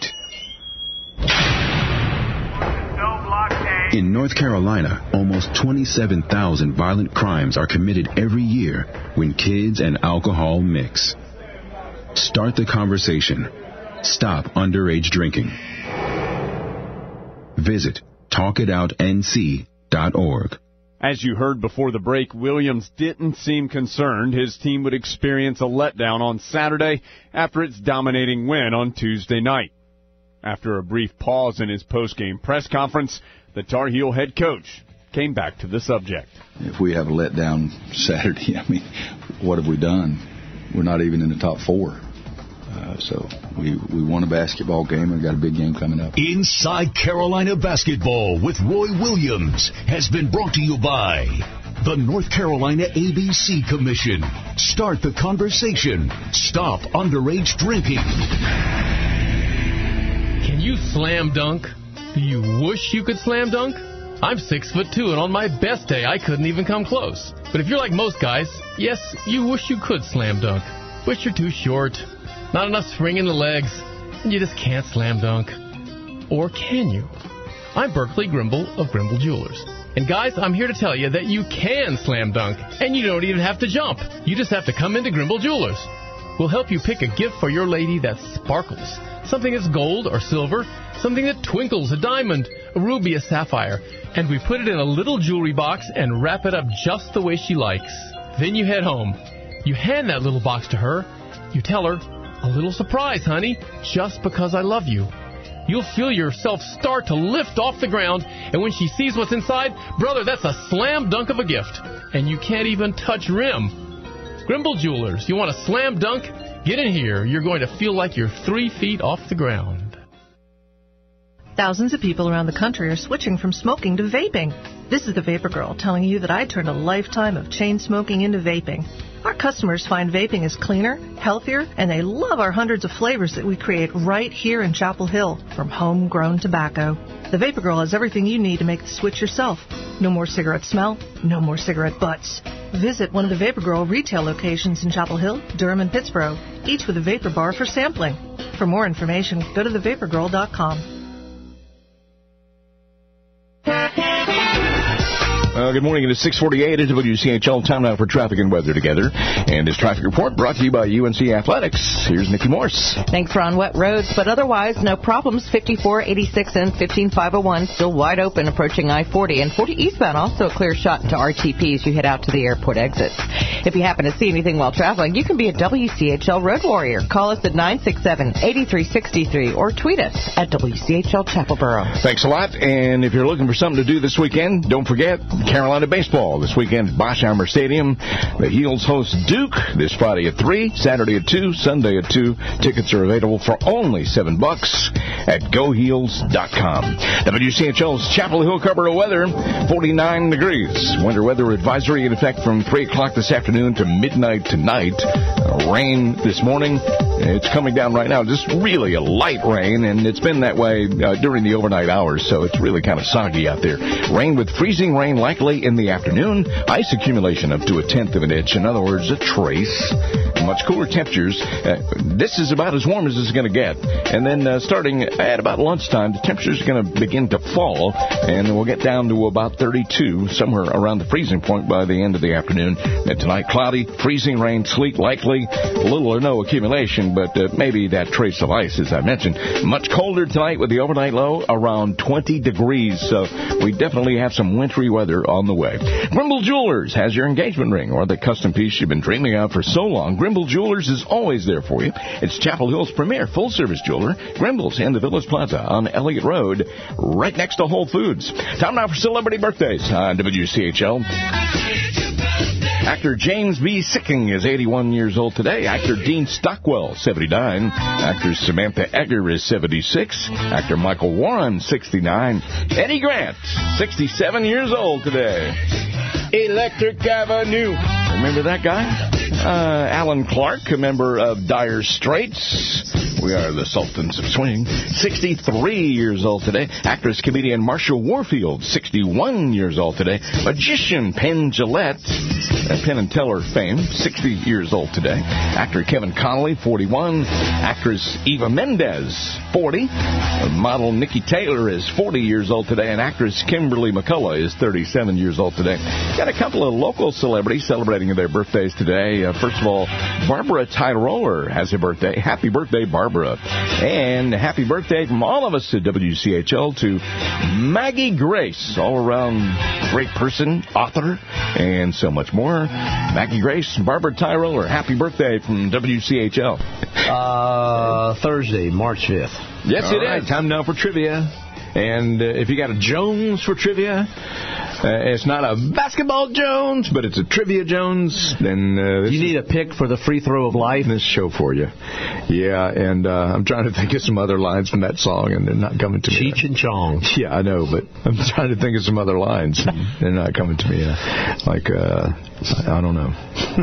In North Carolina, almost 27,000 violent crimes are committed every year when kids and alcohol mix. Start the conversation. Stop underage drinking. Visit talkitoutnc.org. As you heard before the break, Williams didn't seem concerned his team would experience a letdown on Saturday after its dominating win on Tuesday night. After a brief pause in his post-game press conference, the Tar Heel head coach came back to the subject. If we have a letdown Saturday, I mean, what have we done? We're not even in the top four. So we won a basketball game and got a big game coming up. Inside Carolina Basketball with Roy Williams has been brought to you by the North Carolina ABC Commission. Start the conversation. Stop underage drinking. Can you slam dunk? Do you wish you could slam dunk? I'm 6'2", and on my best day, I couldn't even come close. But if you're like most guys, yes, you wish you could slam dunk. Wish you're too short. Not enough spring in the legs, and you just can't slam dunk. Or can you? I'm Berkeley Grimble of Grimble Jewelers. And guys, I'm here to tell you that you can slam dunk, and you don't even have to jump. You just have to come into Grimble Jewelers. We'll help you pick a gift for your lady that sparkles. Something that's gold or silver, something that twinkles, a diamond, a ruby, a sapphire. And we put it in a little jewelry box and wrap it up just the way she likes. Then you head home. You hand that little box to her. You tell her, "A little surprise, honey, just because I love you." You'll feel yourself start to lift off the ground, and when she sees what's inside, brother, that's a slam dunk of a gift. And you can't even touch rim. Grimble Jewelers, you want a slam dunk? Get in here. You're going to feel like you're 3 feet off the ground. Thousands of people around the country are switching from smoking to vaping. This is the Vapor Girl telling you that I turned a lifetime of chain smoking into vaping. Our customers find vaping is cleaner, healthier, and they love our hundreds of flavors that we create right here in Chapel Hill from homegrown tobacco. The Vapor Girl has everything you need to make the switch yourself. No more cigarette smell, no more cigarette butts. Visit one of the Vapor Girl retail locations in Chapel Hill, Durham, and Pittsburgh, each with a vapor bar for sampling. For more information, go to thevaporgirl.com. Good morning. It is 6:48 at WCHL. Time now for traffic and weather together. And this traffic report brought to you by UNC Athletics. Here's Nikki Morse. Thanks for on wet roads, but otherwise no problems. 54, 86, and 15501 still wide open approaching I-40. And 40 eastbound also a clear shot into RTP as you head out to the airport exits. If you happen to see anything while traveling, you can be a WCHL Road Warrior. Call us at 967-8363 or tweet us at WCHL Chapelboro. Thanks a lot. And if you're looking for something to do this weekend, don't forget Carolina baseball this weekend at Boschheimer Stadium. The Heels host Duke this Friday at 3, Saturday at 2, Sunday at 2. Tickets are available for only $7 at GoHeels.com. WCHL's Chapel Hill Cabarrot weather, 49 degrees. Winter weather advisory in effect from 3 o'clock this afternoon to midnight tonight. Rain this morning. It's coming down right now. Just really a light rain, and it's been that way during the overnight hours, so it's really kind of soggy out there. Rain with freezing rain likely in the afternoon. Ice accumulation up to 1/10 of an inch. In other words, a trace. Much cooler temperatures. This is about as warm as it's going to get. And then starting at about lunchtime, the temperatures are going to begin to fall, and we'll get down to about 32, somewhere around the freezing point by the end of the afternoon. And tonight, cloudy, freezing rain, sleet likely, little or no accumulation, but maybe that trace of ice, as I mentioned. Much colder tonight with the overnight low around 20 degrees, so we definitely have some wintry weather on the way. Grimble Jewelers has your engagement ring or the custom piece you've been dreaming of for so long. Grimble Jewelers is always there for you. It's Chapel Hill's premier full-service jeweler. Grimble's in the Village Plaza on Elliott Road, right next to Whole Foods. Time now for celebrity birthdays on WCHL. Actor James B. Sicking is 81 years old today. Actor Dean Stockwell, 79. Actor Samantha Egger is 76. Actor Michael Warren, 69. Eddie Grant, 67 years old today. Electric Avenue. Remember that guy? Alan Clark, a member of Dire Straits. We are the Sultans of Swing. 63 years old today. Actress, comedian Marsha Warfield, 61 years old today. Magician Penn Jillette, Penn and Teller fame, 60 years old today. Actor Kevin Connolly, 41. Actress Eva Mendes, 40. Model Nikki Taylor is 40 years old today. And actress Kimberly McCullough is 37 years old today. Got a couple of local celebrities celebrating their birthdays today. First of all, Barbara Tyroller has a birthday. Happy birthday, Barbara. And happy birthday from all of us at WCHL to Maggie Grace, all-around great person, author, and so much more. Maggie Grace and Barbara Tyroller, happy birthday from WCHL. Thursday, March 5th. Yes, all it is. Time now for trivia. And if you got a Jones for trivia, it's not a basketball Jones, but it's a trivia Jones, then you need a pick for the free throw of life. This show for you. Yeah, and I'm trying to think of some other lines from that song, and they're not coming to me. Cheech and Chong. Yeah, I know, but I'm trying to think of some other lines. They're not coming to me. Like, I don't know.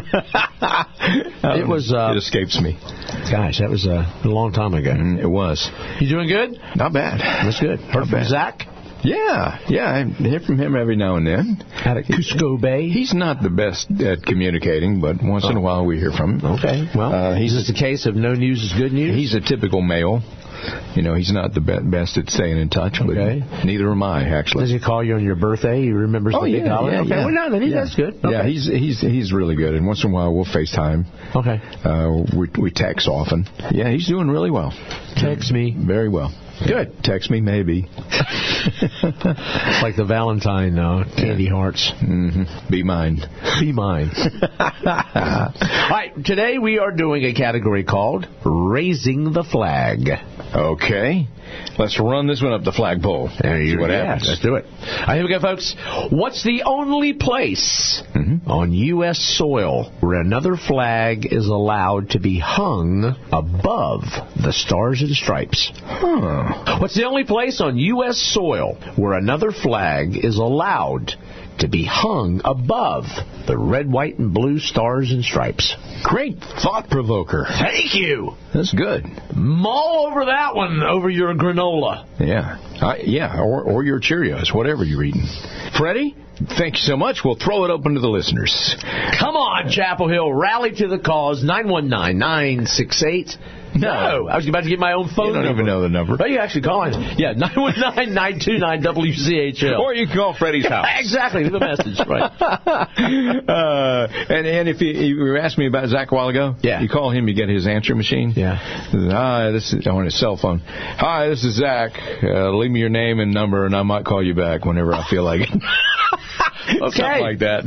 It escapes me. Gosh, that was a long time ago. It was. You doing good? Not bad. That's good. Heard from Zach? Yeah, I hear from him every now and then. Out at Cusco Bay? He's not the best at communicating, but once in a while we hear from him. Okay, well, is this a case of no news is good news? He's a typical male. You know, he's not the best at staying in touch, but neither am I, actually. Does he call you on your birthday? He remembers the big holiday? Okay, well, no, then that's good. Okay. Yeah, he's really good, and once in a while we'll FaceTime. Okay. We text often. Yeah, he's doing really well. Text me. Very well. Good. Text me, maybe. It's like the Valentine candy hearts. Mm-hmm. Be mine. Be mine. All right, today we are doing a category called Raising the Flag. Okay. Let's run this one up the flagpole. There you go. What happens. Let's do it. All right, here we go, folks. What's the only place on U.S. soil where another flag is allowed to be hung above the Stars and Stripes? What's the only place on U.S. soil where another flag is allowed to be hung above the red, white, and blue Stars and Stripes? Great thought provoker. Thank you. That's good. Mull over that one over your granola. Yeah. Or your Cheerios, whatever you're eating. Freddie, thank you so much. We'll throw it open to the listeners. Come on. on, Chapel Hill. Rally to the cause. 919-968. No, I was about to get my own phone number. You don't even know the number. Oh, you actually call it. Yeah, 919-929-WCHL. Or you can call Freddie's house. Exactly, leave a message. Right. And if you asked me about Zach a while ago, you call him, you get his answer machine. Yeah. Hi, this is on his cell phone. Hi, this is Zach. Leave me your name and number, and I might call you back whenever I feel like it. Okay. Something like that.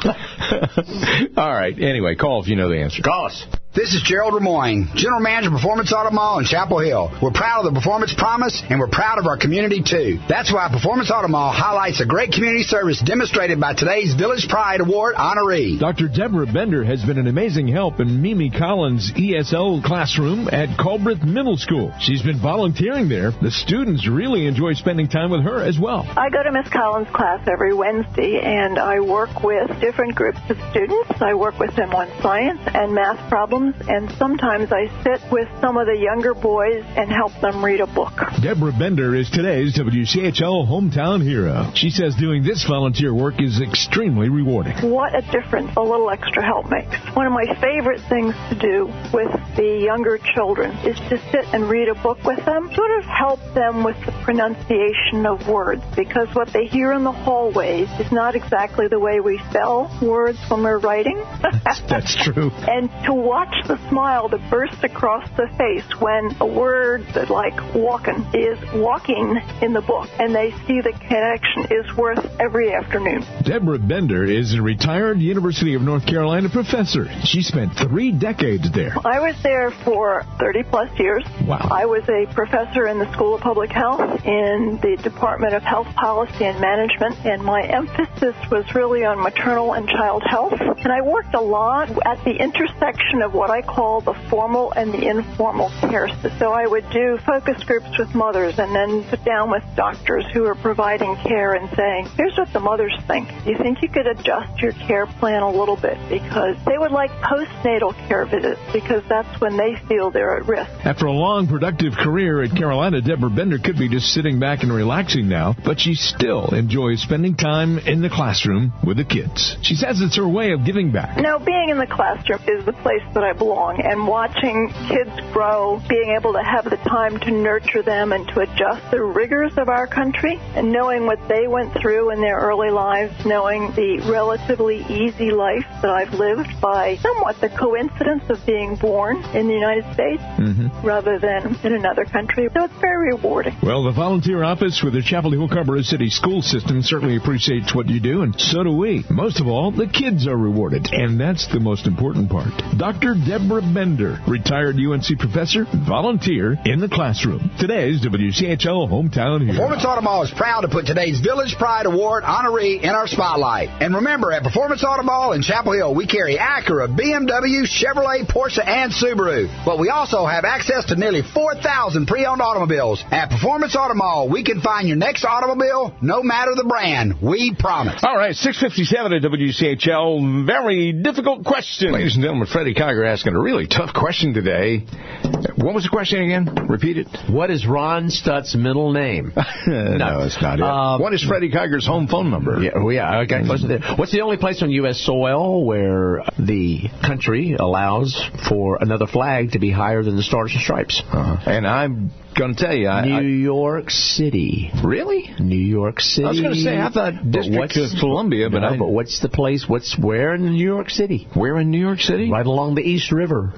All right. Anyway, call if you know the answer. Call us. This is Gerald Lemoyne, General Manager of Performance Auto Mall in Chapel Hill. We're proud of the Performance Promise, and we're proud of our community, too. That's why Performance Auto Mall highlights the great community service demonstrated by today's Village Pride Award honoree. Dr. Deborah Bender has been an amazing help in Mimi Collins' ESL classroom at Culbreth Middle School. She's been volunteering there. The students really enjoy spending time with her as well. I go to Miss Collins' class every Wednesday, and I work with different groups of students. I work with them on science and math problems, and sometimes I sit with some of the younger boys and help them read a book. Deborah Bender is today's WCHL hometown hero. She says doing this volunteer work is extremely rewarding. What a difference a little extra help makes. One of my favorite things to do with the younger children is to sit and read a book with them, sort of help them with the pronunciation of words, because what they hear in the hallways is not exactly the way we spell words when we're writing. That's true. And to watch the smile that bursts across the face when a word that like walking is walking in the book, and they see the connection is worth every afternoon. Deborah Bender is a retired University of North Carolina professor. She spent 3 decades there. I was there for 30-plus years. Wow. I was a professor in the School of Public Health in the Department of Health Policy and Management, and my emphasis was really on maternal and child health. And I worked a lot at the intersection of what I call the formal and the informal care system. So I would do focus groups with mothers and then sit down with doctors who are providing care and saying, here's what the mothers think. Do you think you could adjust your care plan a little bit? Because they would like postnatal care visits, because that's when they feel they're at risk. After a long, productive career at Carolina, Deborah Bender could be just sitting back and relaxing now, but she still enjoys spending time in the classroom with the kids. She says it's her way of giving back. No, being in the classroom is the place that I belong, and watching kids grow, being able to have the time to nurture them and to adjust the rigors of our country, and knowing what they went through in their early lives, knowing the relatively easy life that I've lived by somewhat the coincidence of being born in the United States rather than in another country. So it's very rewarding. Well, the volunteer office with the Chapel Hill Carbureau City School System certainly appreciates what you do, and so do we. Most of all, the kids are rewarded, and that's the most important part. Dr. Deborah Bender, retired UNC professor, volunteer in the classroom. Today's WCHL hometown hero. Performance Auto Mall is proud to put today's Village Pride Award honoree in our spotlight. And remember, at Performance Auto Mall in Chapel Hill, we carry Acura, BMW, Chevrolet, Porsche, and Subaru. But we also have access to nearly 4,000 pre-owned automobiles. At Performance Auto Mall, we can find your next automobile, no matter the brand. We promise. All right, 6:57 at WCHL. Very difficult question. Ladies and gentlemen, Freddie Kiger asking a really tough question today. What was the question again? Repeat it. What is Ron Stutt's middle name? No, it's not it. What is Freddie Kiger's home phone number? Okay. What's the only place on U.S. soil where the country allows for another flag to be higher than the Stars and Stripes? And I'm going to tell you, New York City. Really? New York City. I was going to say, I thought District of Columbia, but but what's the place? Where in New York City? Where in New York City? Right along the East River.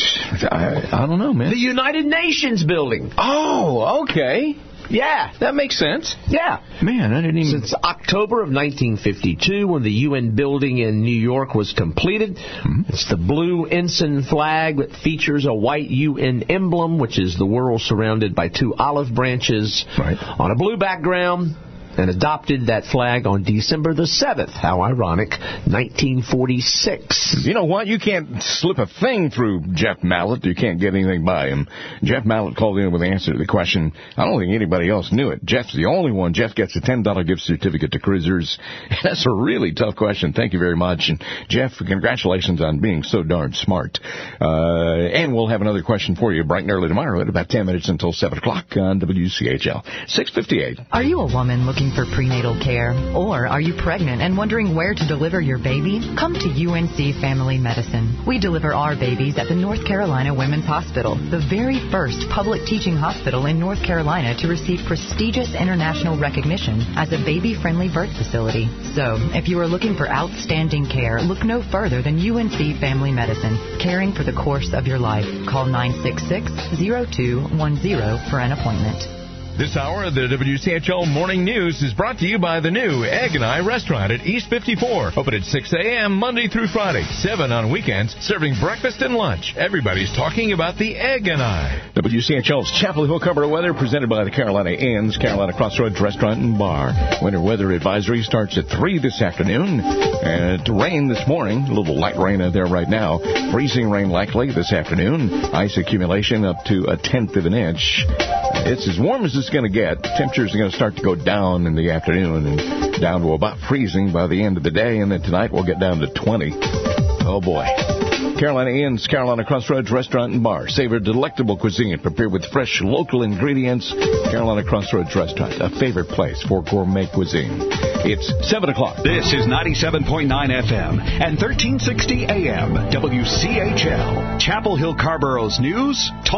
I don't know, man. The United Nations building. Oh, okay. Yeah. That makes sense. Yeah. Man, I didn't even... Since October of 1952, when the UN building in New York was completed, it's the blue ensign flag that features a white UN emblem, which is the world surrounded by 2 olive branches on a blue background, and adopted that flag on December the 7th. How ironic. 1946. You know what? You can't slip a thing through Jeff Mallett. You can't get anything by him. Jeff Mallett called in with the answer to the question. I don't think anybody else knew it. Jeff's the only one. Jeff gets a $10 gift certificate to Cruisers. That's a really tough question. Thank you very much. And Jeff, congratulations on being so darn smart. And we'll have another question for you bright and early tomorrow at about 10 minutes until 7 o'clock on WCHL. 6:58. Are you a woman looking looking for prenatal care? Or are you pregnant and wondering where to deliver your baby? Come to UNC Family Medicine. We deliver our babies at the North Carolina Women's Hospital, the very first public teaching hospital in North Carolina to receive prestigious international recognition as a baby-friendly birth facility. So, if you are looking for outstanding care, look no further than UNC Family Medicine, caring for the course of your life. Call 966-0210 for an appointment. This hour of the WCHL Morning News is brought to you by the new Egg and I Restaurant at East 54. Open at 6 a.m. Monday through Friday, 7 on weekends, serving breakfast and lunch. Everybody's talking about the Egg and I. WCHL's Chapel Hill cover weather presented by the Carolina Inns, Carolina Crossroads Restaurant and Bar. Winter weather advisory starts at 3 this afternoon. And rain this morning, a little light rain out there right now. Freezing rain likely this afternoon. Ice accumulation up to 1/10 of an inch. It's as warm as it's going to get. Temperatures are going to start to go down in the afternoon and down to about freezing by the end of the day. And then tonight we'll get down to 20. Oh, boy. Carolina Inns, Carolina Crossroads Restaurant and Bar. Savor delectable cuisine prepared with fresh local ingredients. Carolina Crossroads Restaurant, a favorite place for gourmet cuisine. It's 7 o'clock. This is 97.9 FM and 1360 AM. WCHL. Chapel Hill Carborough's news, talk.